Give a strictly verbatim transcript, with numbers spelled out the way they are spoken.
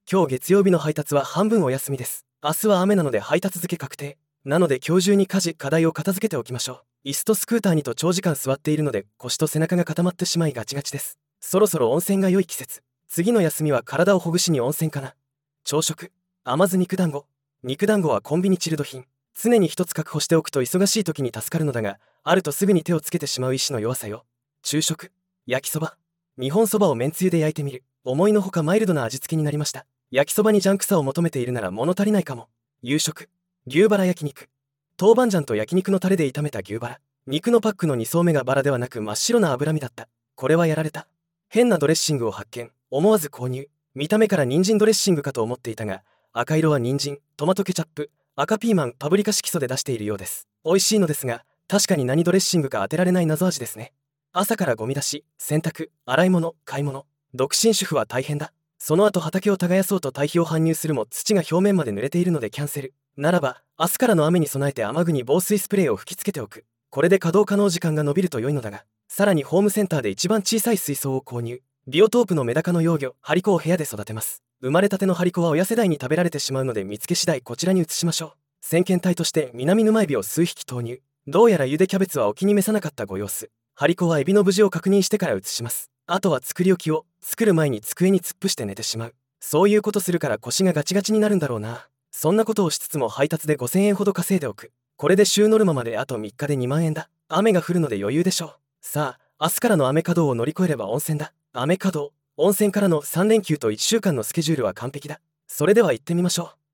今日月曜日の配達は半分お休みです。明日は雨なので配達付け確定。なので今日中に家事、課題を片付けておきましょう。椅子とスクーターにと長時間座っているので腰と背中が固まってしまいガチガチです。そろそろ温泉が良い季節。次の休みは体をほぐしに温泉かな。朝食、甘酢肉団子。肉団子はコンビニチルド品。常に一つ確保しておくと忙しい時に助かるのだが、あるとすぐに手をつけてしまう意志の弱さよ。昼食、焼きそば。日本そばをめんつゆで焼いてみる。思いのほかマイルドな味付けになりました。焼きそばにジャンクさを求めているなら物足りないかも。夕食、牛バラ焼肉。豆板醤と焼肉のタレで炒めた牛バラ。肉のパックのに層目がバラではなく真っ白な脂身だった。これはやられた。変なドレッシングを発見。思わず購入。見た目から人参ドレッシングかと思っていたが、赤色は人参、トマトケチャップ、赤ピーマン、パプリカ色素で出しているようです。美味しいのですが、確かに何ドレッシングか当てられない謎味ですね。朝からゴミ出し、洗濯、洗い物、買い物。独身主婦は大変だ。その後畑を耕そうと堆肥を搬入するも土が表面まで濡れているのでキャンセル。ならば、明日からの雨に備えて雨具に防水スプレーを吹きつけておく。これで稼働可能時間が延びると良いのだが、さらにホームセンターで一番小さい水槽を購入。ビオトープのメダカの幼魚、ハリコを部屋で育てます。生まれたてのハリコは親世代に食べられてしまうので見つけ次第こちらに移しましょう。先遣隊として南沼エビを数匹投入。どうやら茹でキャベツはお気に召さなかったご様子。ハリコはエビの無事を確認してから移します。あとは作り置きを、作る前に机に突っ伏して寝てしまう。そういうことするから腰がガチガチになるんだろうな。そんなことをしつつも配達でごせんえんほど稼いでおく。これで週ノルマまであとみっかでにまんえんだ。雨が降るので余裕でしょう。さあ、明日からの雨稼働を乗り越えれば温泉だ。雨稼働、温泉からのさん連休といっしゅうかんのスケジュールは完璧だ。それでは行ってみましょう。